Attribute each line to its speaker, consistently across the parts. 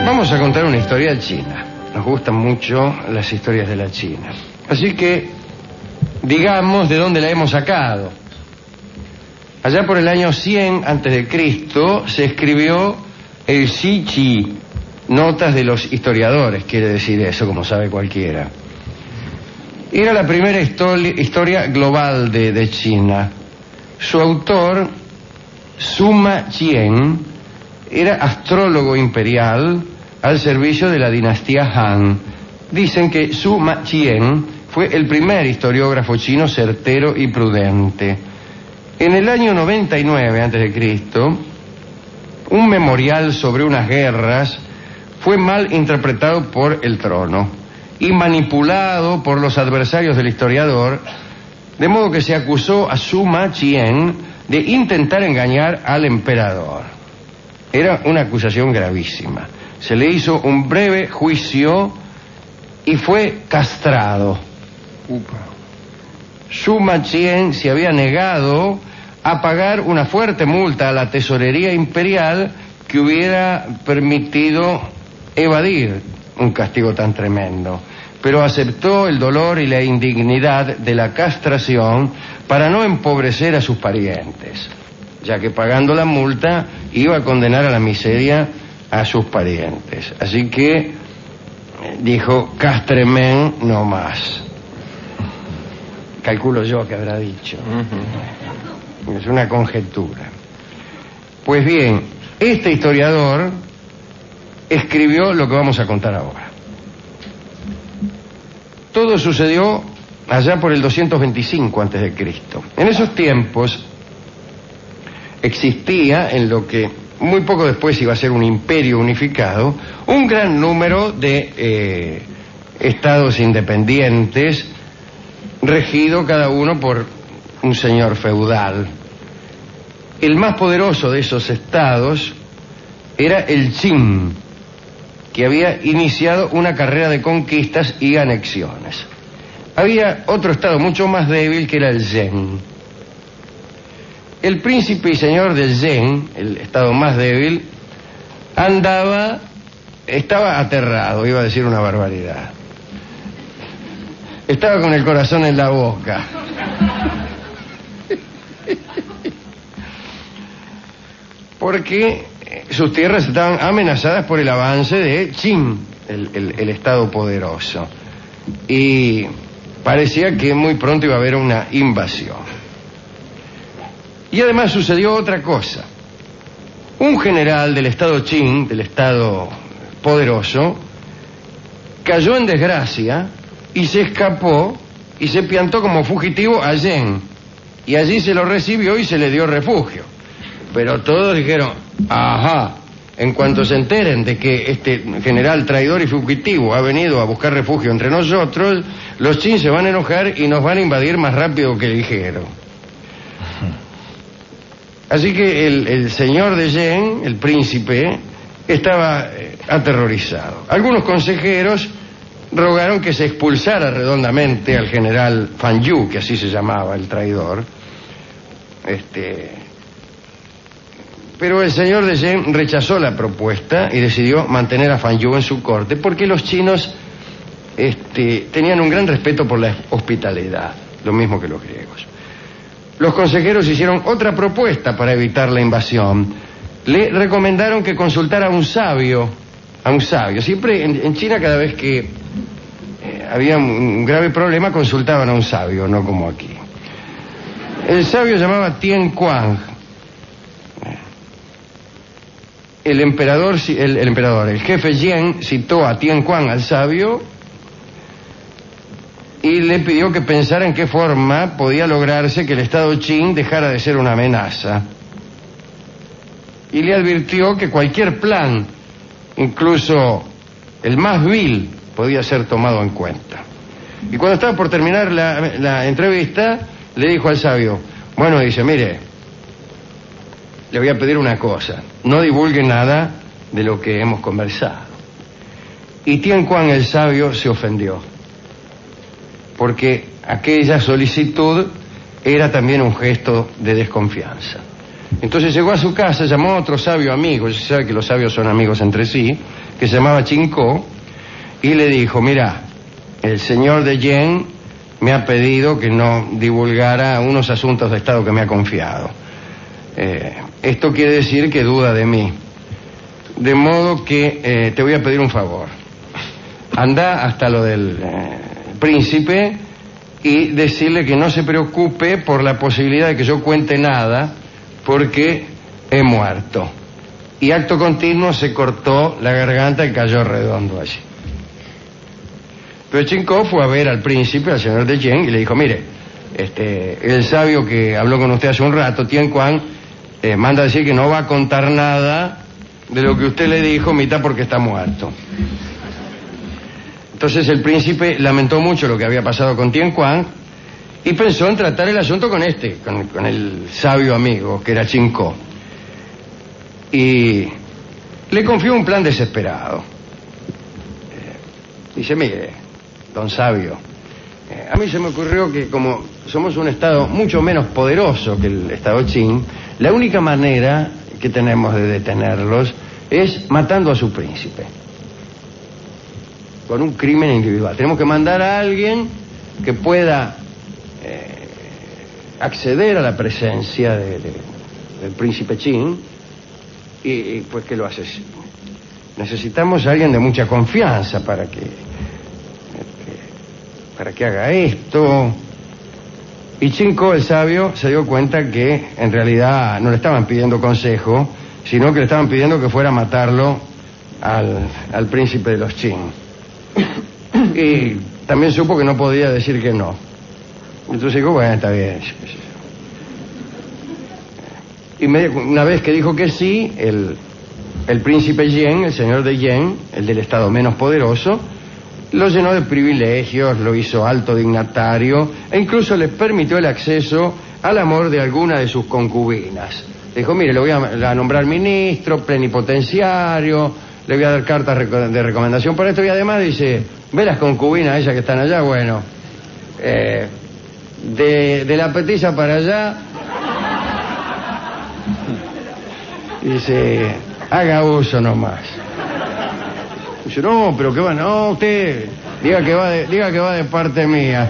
Speaker 1: Vamos a contar una historia china. Nos gustan mucho las historias de la China. Así que, digamos de dónde la hemos sacado. Allá por el año 100 a.C. se escribió el Shi Qi, Notas de los historiadores, quiere decir eso, como sabe cualquiera. Era la primera historia global de China. Su autor, Sima Qian, era astrólogo imperial al servicio de la dinastía Han. Dicen que Sima Qian fue el primer historiógrafo chino certero y prudente. En el año 99 a.C., un memorial sobre unas guerras fue mal interpretado por el trono y manipulado por los adversarios del historiador, de modo que se acusó a Sima Qian de intentar engañar al emperador. Era una acusación gravísima. Se le hizo un breve juicio y fue castrado. Sima Qian se había negado a pagar una fuerte multa a la tesorería imperial que hubiera permitido evadir un castigo tan tremendo, pero aceptó el dolor y la indignidad de la castración para no empobrecer a sus parientes, ya que pagando la multa iba a condenar a la miseria a sus parientes. Así que dijo, castremen no más. Calculo yo que habrá dicho. Es una conjetura. Pues bien, este historiador escribió lo que vamos a contar ahora. Todo sucedió allá por el 225 a.C. En esos tiempos existía, en lo que muy poco después iba a ser un imperio unificado, un gran número de estados independientes, regido cada uno por un señor feudal. El más poderoso de esos estados era el Qin, que había iniciado una carrera de conquistas y anexiones. Había otro estado mucho más débil que era el Zheng. El príncipe y señor del Zheng, el estado más débil, estaba aterrado, iba a decir una barbaridad. Estaba con el corazón en la boca. Porque sus tierras estaban amenazadas por el avance de Qin, el estado poderoso. Y parecía que muy pronto iba a haber una invasión. Y además sucedió otra cosa. Un general del estado Qin, del estado poderoso, cayó en desgracia y se escapó y se piantó como fugitivo a Yen. Y allí se lo recibió y se le dio refugio. Pero todos dijeron, ajá, en cuanto se enteren de que este general traidor y fugitivo ha venido a buscar refugio entre nosotros, los Qin se van a enojar y nos van a invadir más rápido que ligero. Así que el señor de Yen, el príncipe, estaba aterrorizado. Algunos consejeros rogaron que se expulsara redondamente al general Fan Yu, que así se llamaba el traidor. Pero el señor de Yen rechazó la propuesta y decidió mantener a Fan Yu en su corte, porque los chinos tenían un gran respeto por la hospitalidad, lo mismo que los griegos. Los consejeros hicieron otra propuesta para evitar la invasión. Le recomendaron que consultara a un sabio. Siempre en China, cada vez que había un grave problema, consultaban a un sabio, no como aquí. El sabio llamaba Tian Kuang. El jefe Yen citó a Tian Kuang, al sabio, y le pidió que pensara en qué forma podía lograrse que el estado Qin dejara de ser una amenaza. Y le advirtió que cualquier plan, incluso el más vil, podía ser tomado en cuenta. Y cuando estaba por terminar la entrevista, le dijo al sabio, bueno, dice, mire, le voy a pedir una cosa, no divulgue nada de lo que hemos conversado. Y Tian Kuang, el sabio, se ofendió, porque aquella solicitud era también un gesto de desconfianza. Entonces llegó a su casa, llamó a otro sabio amigo, se sabe que los sabios son amigos entre sí, que se llamaba Chinko, y le dijo, mira, el señor de Yen me ha pedido que no divulgara unos asuntos de Estado que me ha confiado. Esto quiere decir que duda de mí. De modo que te voy a pedir un favor. Anda hasta lo del príncipe y decirle que no se preocupe por la posibilidad de que yo cuente nada, porque he muerto. Y acto continuo se cortó la garganta y cayó redondo allí. Pero Chinko fue a ver al príncipe, al señor de Yen, y le dijo, mire, el sabio que habló con usted hace un rato, Tien Quan, manda a decir que no va a contar nada de lo que usted le dijo, mitad porque está muerto. Entonces el príncipe lamentó mucho lo que había pasado con Tien Quan y pensó en tratar el asunto con con el sabio amigo, que era Chinko. Y le confió un plan desesperado. Dice, mire, don sabio, a mí se me ocurrió que como somos un estado mucho menos poderoso que el estado Qin, la única manera que tenemos de detenerlos es matando a su príncipe. Con un crimen individual. Tenemos que mandar a alguien que pueda acceder a la presencia del príncipe Qin y pues que lo asesine. Necesitamos a alguien de mucha confianza para que haga esto. Y Chinko, el sabio, se dio cuenta que en realidad no le estaban pidiendo consejo, sino que le estaban pidiendo que fuera a matarlo al príncipe de los Qin. Y también supo que no podía decir que no. Entonces dijo, bueno, está bien. Y una vez que dijo que sí, el príncipe Yen, el señor de Yen, el del estado menos poderoso, lo llenó de privilegios, lo hizo alto dignatario e incluso le permitió el acceso al amor de alguna de sus concubinas. Le dijo, mire, le voy a nombrar ministro, plenipotenciario, le voy a dar cartas de recomendación para esto y además dice, ve las concubinas esas que están allá, bueno, de la petiza para allá, dice, haga uso nomás. Dice, no, pero que va, no, usted diga que va de parte mía.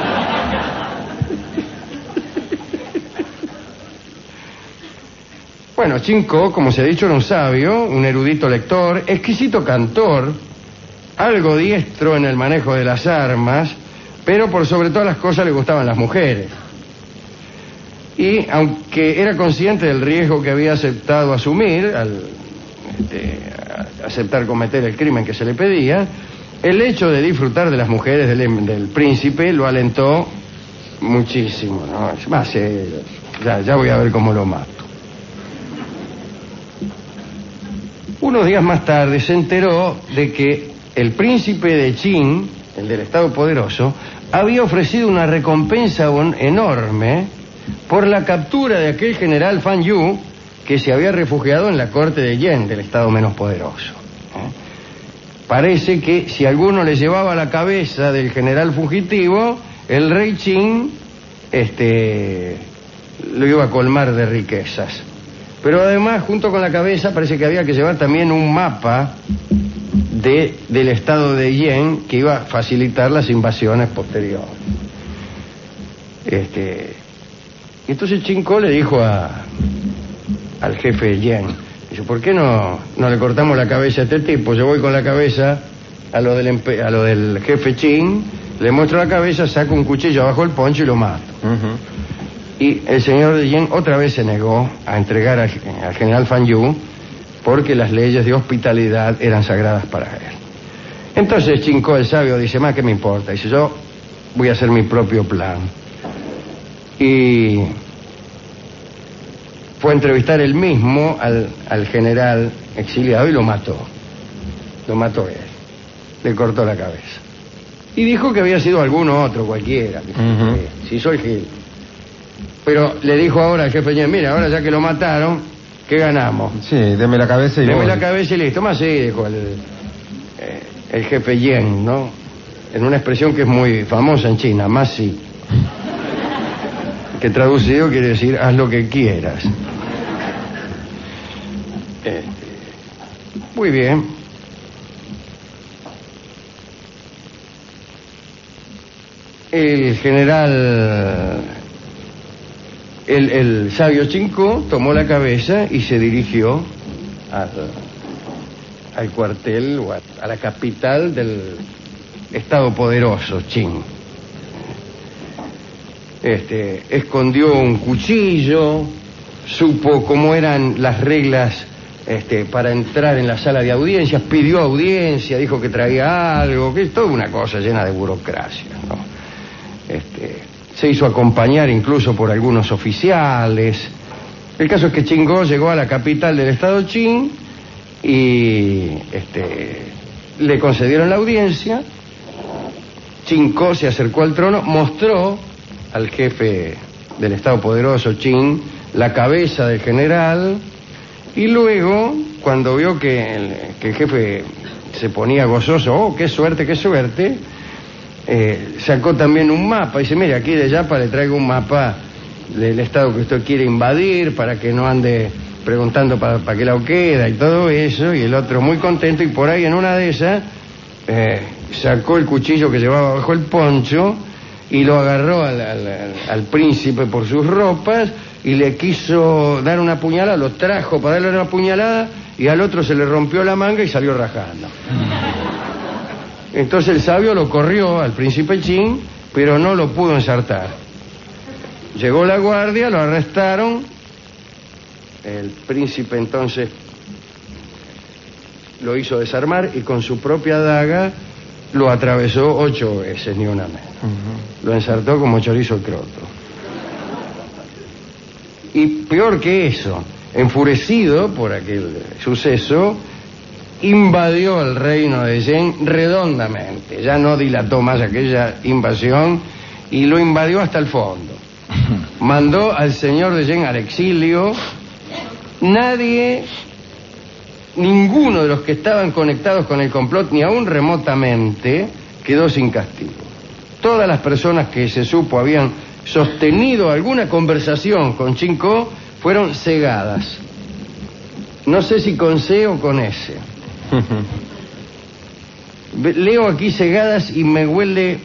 Speaker 1: Bueno, Chinko, como se ha dicho, era un sabio, un erudito lector, exquisito cantor, algo diestro en el manejo de las armas, pero por sobre todas las cosas le gustaban las mujeres. Y aunque era consciente del riesgo que había aceptado asumir al aceptar cometer el crimen que se le pedía, el hecho de disfrutar de las mujeres del príncipe lo alentó muchísimo, ¿no? Es más, ya voy a ver cómo lo mato. Unos días más tarde se enteró de que el príncipe de Qin, el del estado poderoso, había ofrecido una recompensa enorme por la captura de aquel general Fan Yu que se había refugiado en la corte de Yen, del estado menos poderoso. Parece que si alguno le llevaba la cabeza del general fugitivo, el rey Qin lo iba a colmar de riquezas. Pero además, junto con la cabeza, parece que había que llevar también un mapa del estado de Yen que iba a facilitar las invasiones posteriores. Entonces Chinko le dijo al jefe de Yen, dice, ¿por qué no le cortamos la cabeza a este tipo? Yo voy con la cabeza a lo del jefe Qin, le muestro la cabeza, saco un cuchillo abajo del poncho y lo mato. Y el señor de Yen otra vez se negó a entregar al general Fan Yu porque las leyes de hospitalidad eran sagradas para él. Entonces Chinko, el sabio, dice, ¿qué me importa? Dice, yo voy a hacer mi propio plan. Y fue a entrevistar él mismo al general exiliado y lo mató. Lo mató él. Le cortó la cabeza. Y dijo que había sido alguno otro, cualquiera. Si soy Gil. Pero le dijo ahora al jefe, mira, ahora ya que lo mataron, ¿qué ganamos?
Speaker 2: Sí, deme la cabeza y
Speaker 1: deme la cabeza y listo. Más sí, dijo el jefe Yen, ¿no? En una expresión que es muy famosa en China, más sí. Que traducido quiere decir, haz lo que quieras. Muy bien. El general, el sabio Chincó tomó la cabeza y se dirigió al cuartel o a la capital del estado poderoso, Qin. Escondió un cuchillo, supo cómo eran las reglas para entrar en la sala de audiencias, pidió audiencia, dijo que traía algo, que es toda una cosa llena de burocracia, ¿no? Se hizo acompañar incluso por algunos oficiales. El caso es que Chincó llegó a la capital del estado Qin y le concedieron la audiencia. Chincó se acercó al trono, mostró al jefe del estado poderoso Qin la cabeza del general, y luego, cuando vio que el jefe se ponía gozoso, oh, qué suerte, sacó también un mapa. Dice, mire, aquí de Yapa le traigo un mapa del estado que usted quiere invadir, para que no ande preguntando para qué lado queda y todo eso. Y el otro muy contento, y por ahí en una de esas sacó el cuchillo que llevaba bajo el poncho y lo agarró al príncipe por sus ropas y le quiso dar una puñalada, lo trajo para darle una puñalada, y al otro se le rompió la manga y salió rajando. Entonces el sabio lo corrió al príncipe Qin, pero no lo pudo ensartar. Llegó la guardia, lo arrestaron. El príncipe entonces lo hizo desarmar y con su propia daga lo atravesó 8 veces, ni una menos. Lo ensartó como chorizo el croto. Y peor que eso, enfurecido por aquel suceso, invadió el reino de Zheng redondamente. Ya no dilató más aquella invasión y lo invadió hasta el fondo. Mandó al señor de Zheng al exilio. Ninguno de los que estaban conectados con el complot, ni aún remotamente, quedó sin castigo. Todas las personas que se supo habían sostenido alguna conversación con Chincó fueron cegadas. No sé si con C o con S. Leo aquí cegadas y me huele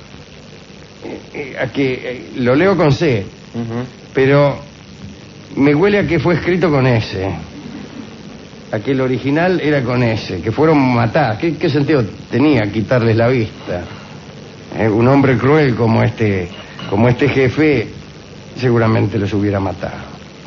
Speaker 1: a que lo leo con C, pero me huele a que fue escrito con S, a que el original era con S, que fueron matadas. ¿Qué sentido tenía quitarles la vista? Un hombre cruel como este jefe seguramente los hubiera matado.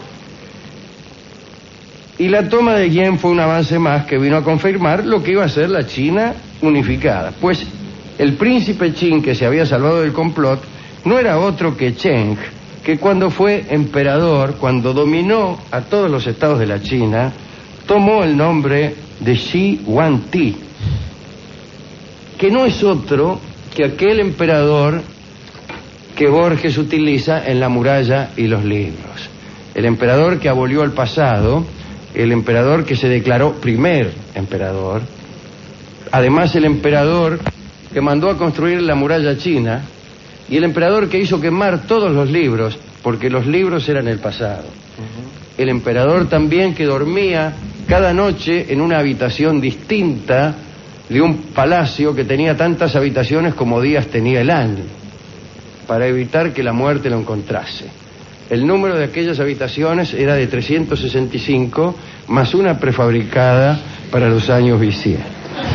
Speaker 1: Y la toma de Yen fue un avance más que vino a confirmar lo que iba a ser la China unificada. Pues el príncipe Qin, que se había salvado del complot, no era otro que Cheng, que cuando fue emperador, cuando dominó a todos los estados de la China, tomó el nombre de Shi Huangdi, que no es otro que aquel emperador que Borges utiliza en La muralla y los libros. El emperador que abolió el pasado, el emperador que se declaró primer emperador, además el emperador que mandó a construir la muralla china, y el emperador que hizo quemar todos los libros, porque los libros eran el pasado. El emperador también que dormía cada noche en una habitación distinta de un palacio que tenía tantas habitaciones como días tenía el año, para evitar que la muerte lo encontrase. El número de aquellas habitaciones era de 365, más una prefabricada para los años bisiestos.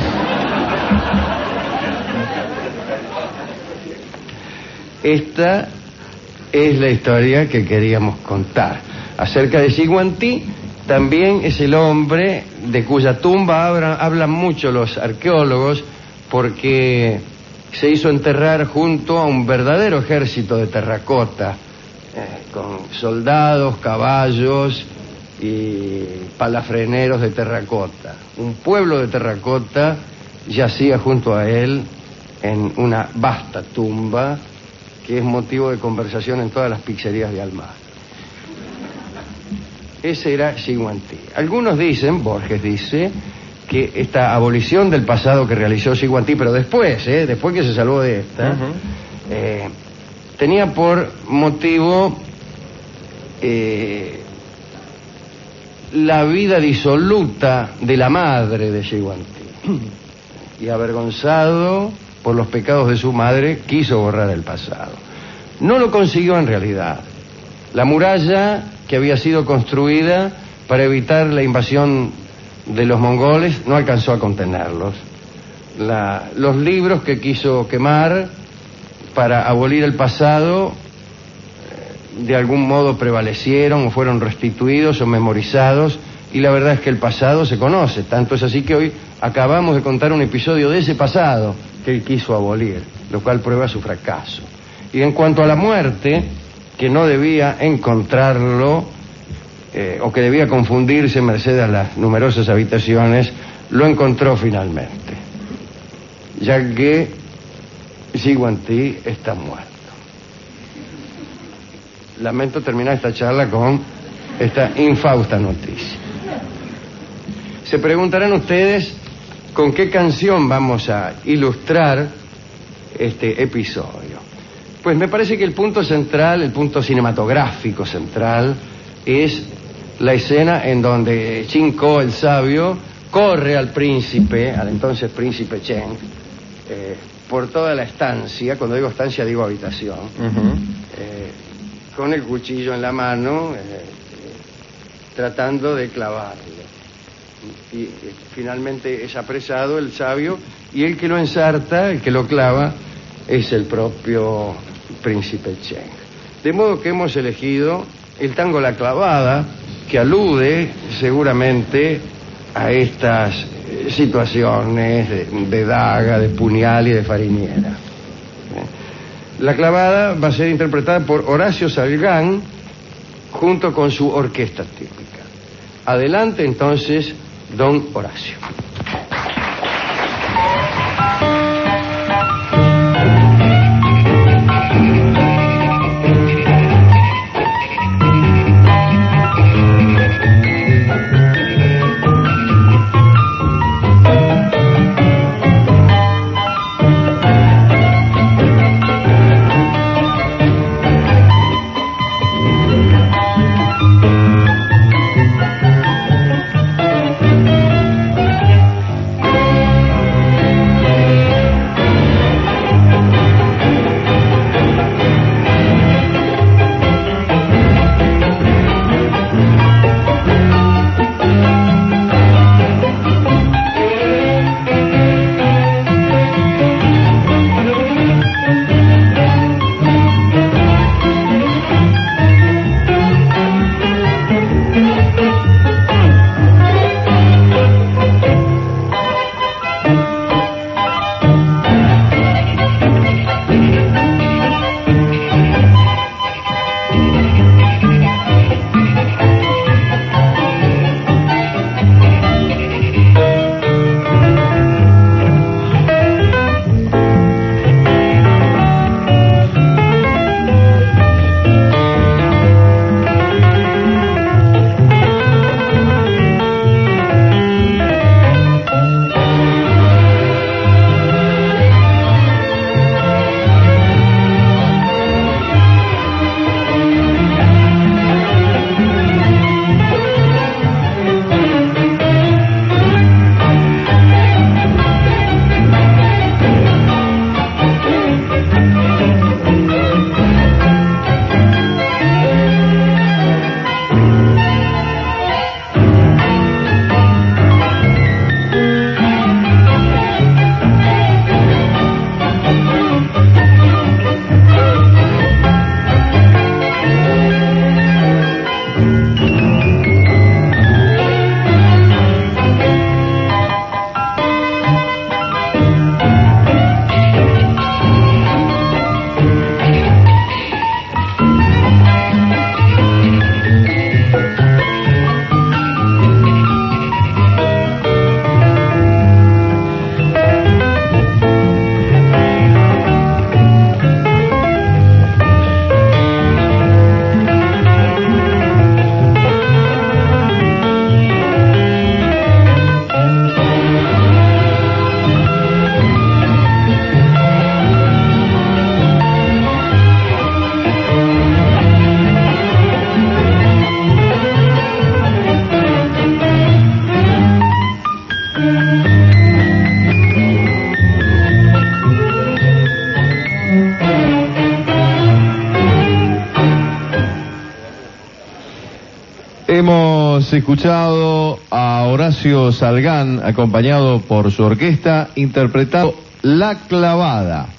Speaker 1: Esta es la historia que queríamos contar. Acerca de Shi Huangdi, también es el hombre de cuya tumba hablan mucho los arqueólogos, porque se hizo enterrar junto a un verdadero ejército de terracota, con soldados, caballos y palafreneros de terracota. Un pueblo de terracota yacía junto a él en una vasta tumba que es motivo de conversación en todas las pizzerías de Almagro. Ese era Shi Huangdi. Algunos dicen, Borges dice, que esta abolición del pasado que realizó Shi Huangdi, pero después que se salvó de esta, tenía por motivo la vida disoluta de la madre de Yeguantí. Y avergonzado por los pecados de su madre, quiso borrar el pasado. No lo consiguió en realidad. La muralla que había sido construida para evitar la invasión de los mongoles no alcanzó a contenerlos. Los libros que quiso quemar para abolir el pasado de algún modo prevalecieron o fueron restituidos o memorizados, y la verdad es que el pasado se conoce. Tanto es así que hoy acabamos de contar un episodio de ese pasado que él quiso abolir, lo cual prueba su fracaso. Y en cuanto a la muerte, que no debía encontrarlo o que debía confundirse merced a las numerosas habitaciones, lo encontró finalmente, ya que Yeguantí está muerto. Lamento terminar esta charla con esta infausta noticia. Se preguntarán ustedes con qué canción vamos a ilustrar este episodio. Pues me parece que el punto central, el punto cinematográfico central, es la escena en donde Chinko, el sabio, corre al príncipe, al entonces príncipe Cheng, por toda la estancia. Cuando digo estancia digo habitación, con el cuchillo en la mano, tratando de clavarlo. Y finalmente es apresado el sabio, y el que lo ensarta, el que lo clava, es el propio príncipe Cheng. De modo que hemos elegido el tango La Clavada, que alude seguramente a estas situaciones de daga, de puñal y de fariniera. La Clavada va a ser interpretada por Horacio Salgán junto con su orquesta típica. Adelante entonces, don Horacio.
Speaker 2: Hemos escuchado a Horacio Salgán, acompañado por su orquesta, interpretando La Clavada.